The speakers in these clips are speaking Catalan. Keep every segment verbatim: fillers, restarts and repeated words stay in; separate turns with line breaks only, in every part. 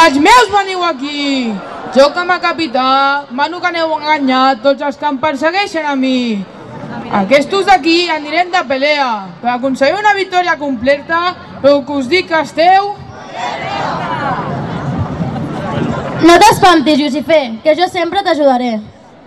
Els meus veniu aquí! Jo com a capità mano que aneu enganyat tots els que em persegueixen a mi. Aquestos d'aquí anirem de pelea per aconseguir una victòria completa, però que us dic que esteu...
No t'espantis, Lucifer, que jo sempre t'ajudaré.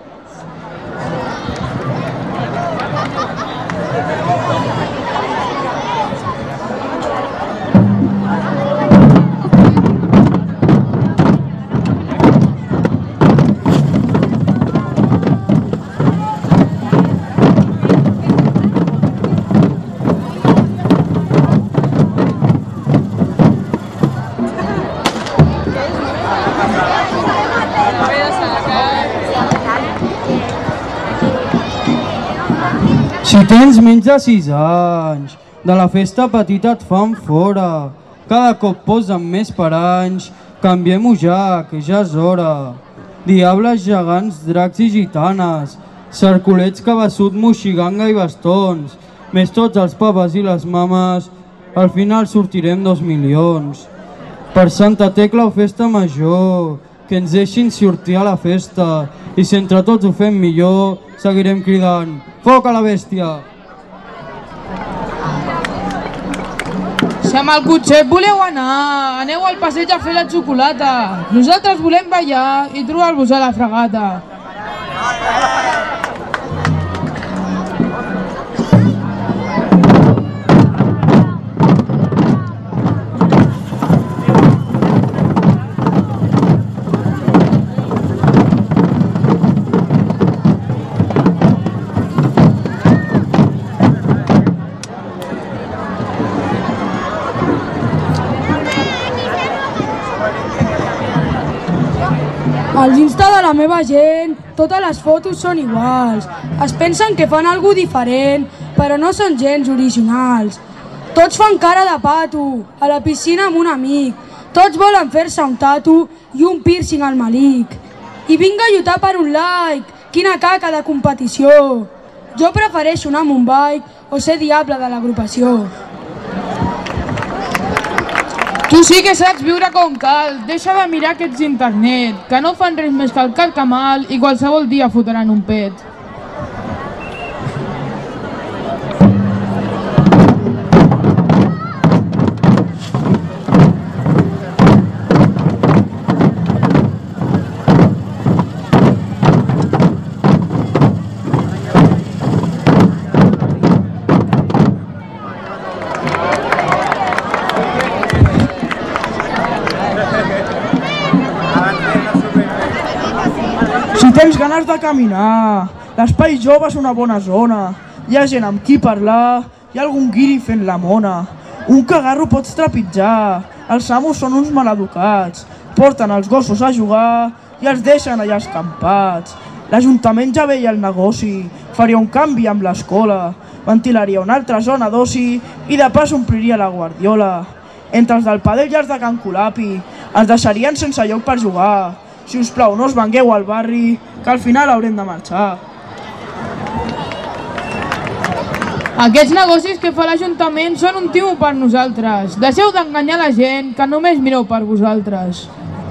Si tens menys de sis anys, de la festa petita et fan fora. Cada cop posen més paranys, canviem-ho ja, que ja és hora. Diables, gegants, dracs i gitanes, cercolets, cabeçut, moixiganga i bastons, més tots els papes i les mames, al final sortirem dos milions. Per Santa Tecla o festa major, que ens deixin sortir a la festa, i si entre tots ho fem millor, seguirem cridant foc a la bèstia!
Si amb el cotxet voleu anar, aneu al passeig a fer la xocolata. Nosaltres volem ballar i trobar-vos a la fregata.
Als Insta de la meva gent, totes les fotos són iguals. Es pensen que fan alguna diferent, però no són gens originals. Tots fan cara de pato, a la piscina amb un amic. Tots volen fer-se un tatu i un piercing al malic. I vinga a lluitar per un like, quina caca de competició. Jo prefereixo anar amb un bike o ser diable de l'agrupació.
Tu sí que saps viure com cal, deixa de mirar aquests internet, que no fan res més que el carcamal i qualsevol dia fotran un pet.
Si tens ganes de caminar, l'espai jove és una bona zona. Hi ha gent amb qui parlar, hi ha algun guiri fent la mona. Un cagarro pots trepitjar, els amos són uns maleducats. Porten els gossos a jugar i els deixen allà escampats. L'Ajuntament ja veia el negoci, faria un canvi amb l'escola, ventilaria una altra zona d'oci i de pas ompliria la Guardiola. Entre els del Padell i els de Can Colapi ens deixarien sense lloc per jugar. Si us plau, no us vengueu al barri, que al final haurem de marxar.
Aquests negocis que fa l'Ajuntament són un timo per nosaltres. Deixeu d'enganyar la gent, que només mireu per vosaltres.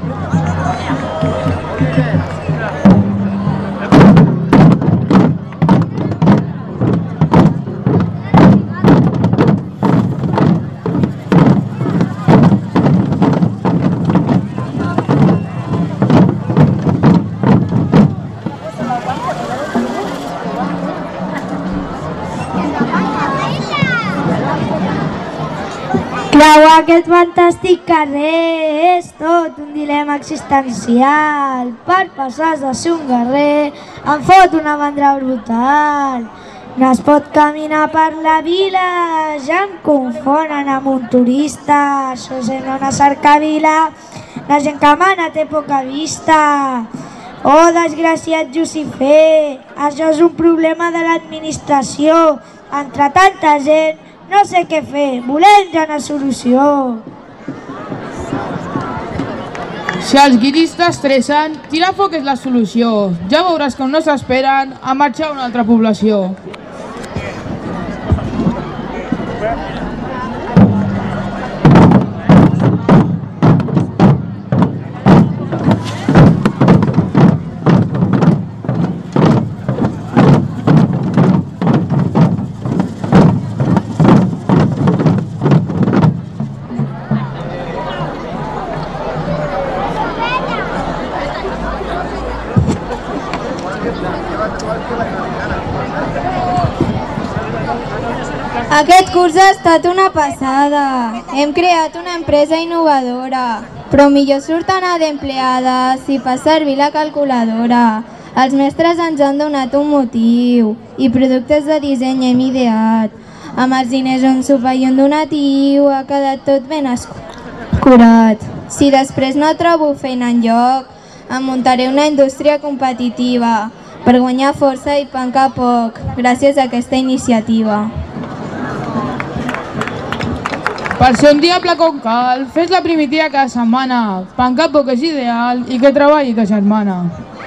Creuar aquest fantàstic carrer és tot un dilema existencial. Per passar de ser un guerrer em fot una mandra brutal. No es pot caminar per la vila, ja em confonen amb un turista. Això sembla una cercavila, la gent que mana té poca vista. Oh, desgraciat Lucifer, això és un problema de l'administració. Entre tanta gent no sé què fer, volem ja una solució.
Si els guiris t'estressen, tirar foc és la solució. Ja veuràs com no s'esperen a marxar a una altra població.
Aquest curs ha estat una passada. Hem creat una empresa innovadora, però millor surt anar d'empleada si fa servir la calculadora. Els mestres ens han donat un motiu i productes de disseny hem ideat. Amb els diners on sopa i un donatiu ha quedat tot ben escurat. Si després no trobo feina enlloc, em muntaré una indústria competitiva per guanyar força i pan a poc, gràcies a aquesta iniciativa.
Per ser un diable com cal, fes la primitiva cada setmana. Pan a poc és ideal i que treballi ta germana.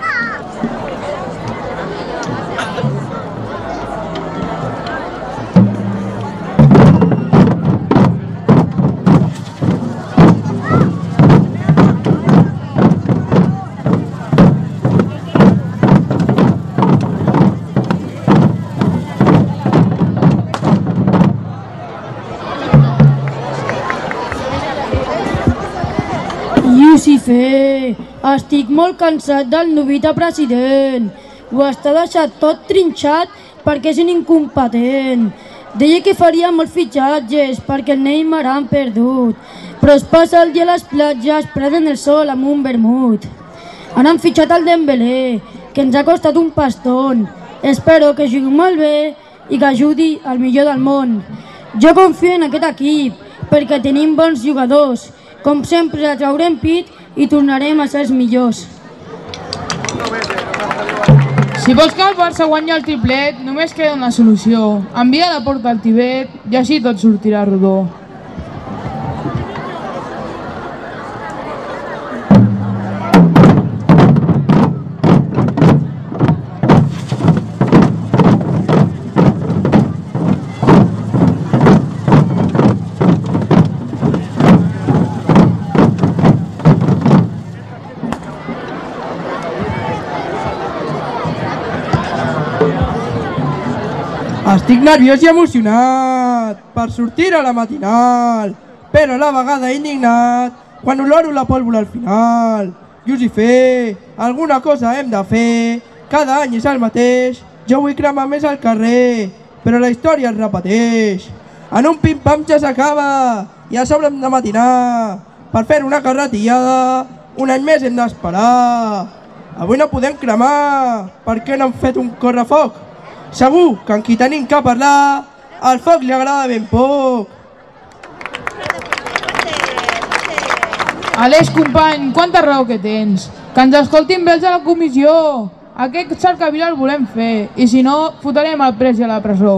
Lucifer, estic molt cansat del novita president. Ho està deixat tot trinxat perquè és un incompetent. Deia que faria molts fitxatges perquè el Neymar han perdut, però es passa el dia a les platges prenent el sol amb un vermut. Han fitxat el Dembélé, que ens ha costat un paston. Espero que jugui molt bé i que ajudi al millor del món. Jo confio en aquest equip perquè tenim bons jugadors. Com sempre, la traurem pit i tornarem a ser els millors.
Si vols que el Barça guanyi el triplet, només queda una solució. Envia la porta al Tibet i així tot sortirà rodó.
Estic nerviós i emocionat per sortir a la matinal, però a la vegada indignat quan oloro la pólvora al final. Lucifer, alguna cosa hem de fer, cada any és el mateix, jo vull cremar més al carrer, però la història es repeteix. En un pim-pam ja s'acaba i a sobre hem de matinar, per fer una carretillada un any més hem d'esperar. Avui no podem cremar, per què no hem fet un correfoc? Segur que en qui tenim que parlar, al foc li agrada ben poc.
Aleix, company, quanta raó que tens. Que ens escoltin bé els de la comissió. Aquest cercavila el volem fer, i si no, fotrem el pres i a la presó.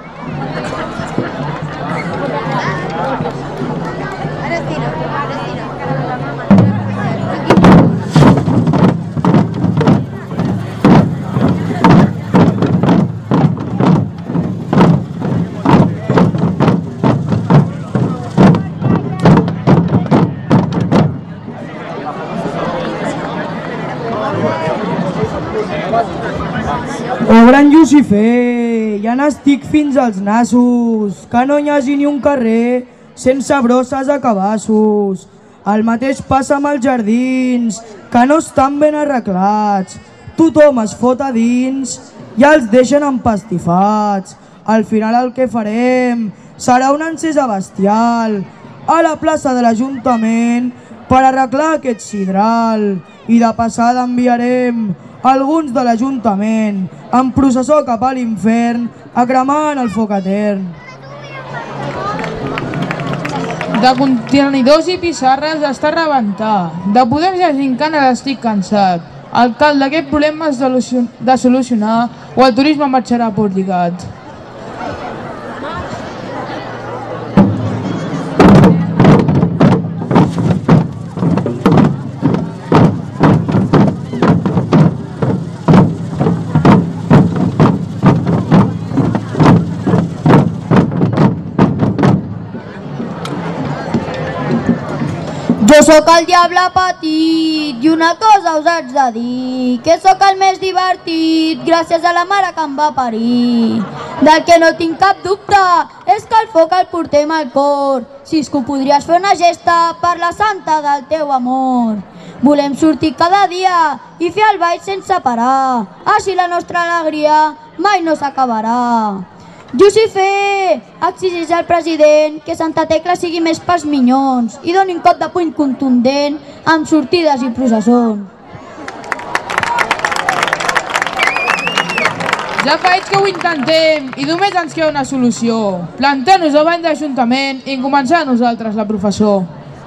Oh, gran Lucifer, ja n'estic fins als nassos, que no hi hagi ni un carrer sense brosses a cabassos. El mateix passa amb els jardins, que no estan ben arreglats. Tothom es fot a dins i els deixen empastifats. Al final el que farem serà una encesa bestial a la plaça de l'Ajuntament per arreglar aquest sidral. I de passada enviarem alguns de l'Ajuntament en processó cap a l'infern a cremar en el foc etern.
De contenidors i pissarres està a rebentar. De poder llegir encara estic cansat. El cal d'aquest problema és de solucionar o el turisme marxarà por lligat.
Jo sóc el diable petit i una cosa us haig de dir, que sóc el més divertit gràcies a la mare que em va parir. Del que no tinc cap dubte és que el foc el portem al cor, si és que ho podries fer una gesta per la santa del teu amor.
Volem sortir cada dia i fer el ball sense parar. Així la nostra alegria mai no s'acabarà. Jussifer exigeix al president que Santa Tecla sigui més pels minyons i doni un cop de puny contundent amb sortides i processons.
Ja fa anys que ho intentem i només ens queda una solució. Plantar-nos davant de l'Ajuntament i començar nosaltres la professó.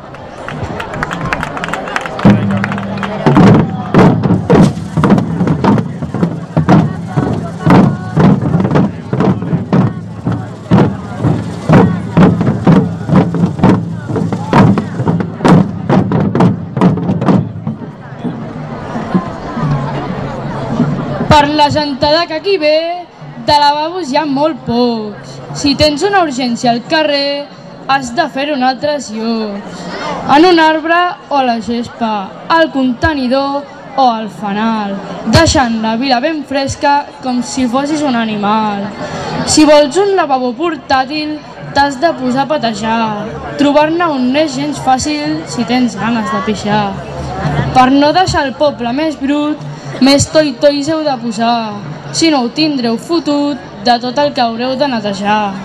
Per la gentada que aquí ve, de lavabos hi ha molt pocs. Si tens una urgència al carrer, has de fer-ho en altres llocs. En un arbre o a la gespa, al contenidor o al fanal, deixant la vila ben fresca com si fossis un animal. Si vols un lavabo portàtil, t'has de posar a patejar. Trobar-ne un no és gens fàcil si tens ganes de pixar. Per no deixar el poble més brut, més toi-tois heu de posar, si no ho tindreu fotut de tot el que haureu de netejar.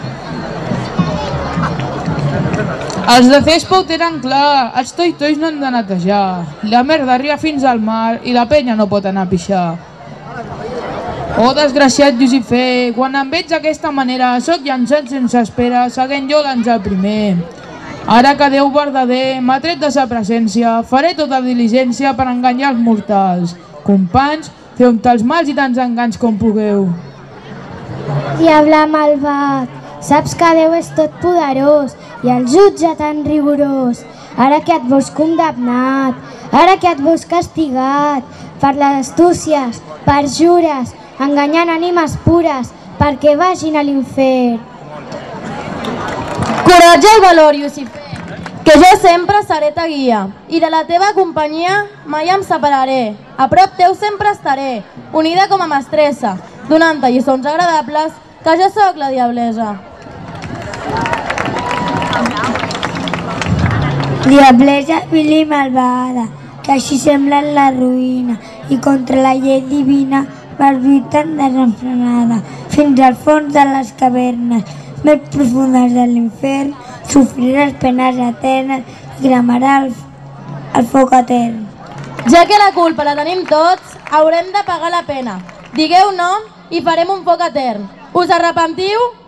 Els de Cespa ho tenen clar, els toi-tois no han de netejar. La merda arriba fins al mar i la penya no pot anar a pixar. Oh, desgraciat Jussifer, quan em veig d'aquesta manera, sóc llançat sense espera, seguint jo l'Àngel primer. Ara que Déu verdader m'ha tret de sa presència, faré tota diligència per enganyar els mortals. Companys, feu tants mals i tants enganys com pugueu.
Diable malvat, saps que Déu és tot poderós i el jutge tan rigorós. Ara que et veus condemnat, ara que et veus castigat per les astúcies, perjures, enganyant ànimes pures perquè vagin a l'infern.
Coratge i valor, Jussifer, que jo sempre seré ta guia i de la teva companyia mai em separaré. A prop teu sempre estaré, unida com a mestressa, donant-te lliçons agradables, que jo sóc la diablesa.
Diablesa vil i malvada, que així semblen la ruïna i contra la llei divina per lluitar desenfrenada fins al fons de les cavernes més profundes de l'infern, sofriràs penes eternes i cremarà el, el foc etern.
Ja que la culpa la tenim tots, haurem de pagar la pena. Digueu nom i farem un foc etern. Us arrepentiu?